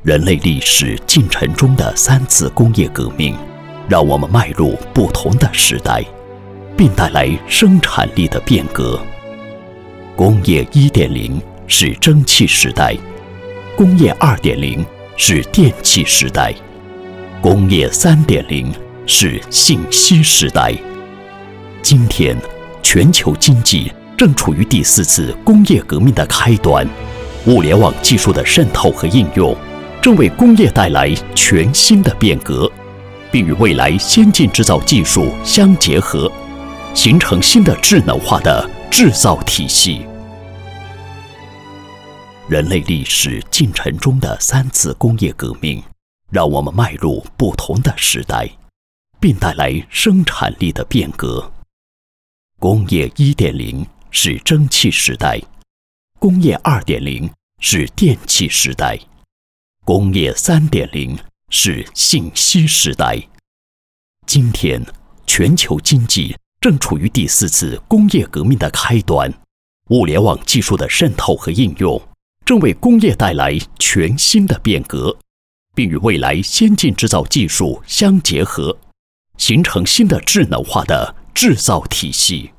人类历史进程中的3次工业革命，让我们迈入不同的时代，并带来生产力的变革。工业 1.0 是蒸汽时代，工业 2.0 是电气时代，工业 3.0 是信息时代。今天，全球经济正处于第4次工业革命的开端，物联网技术的渗透和应用正为工业带来全新的变革，并与未来先进制造技术相结合，形成新的智能化的制造体系。人类历史进程中的3次工业革命，让我们迈入不同的时代，并带来生产力的变革。工业 1.0 是蒸汽时代，工业 2.0 是电气时代，工业 3.0 是信息时代。今天，全球经济正处于第4次工业革命的开端，物联网技术的渗透和应用正为工业带来全新的变革，并与未来先进制造技术相结合，形成新的智能化的制造体系。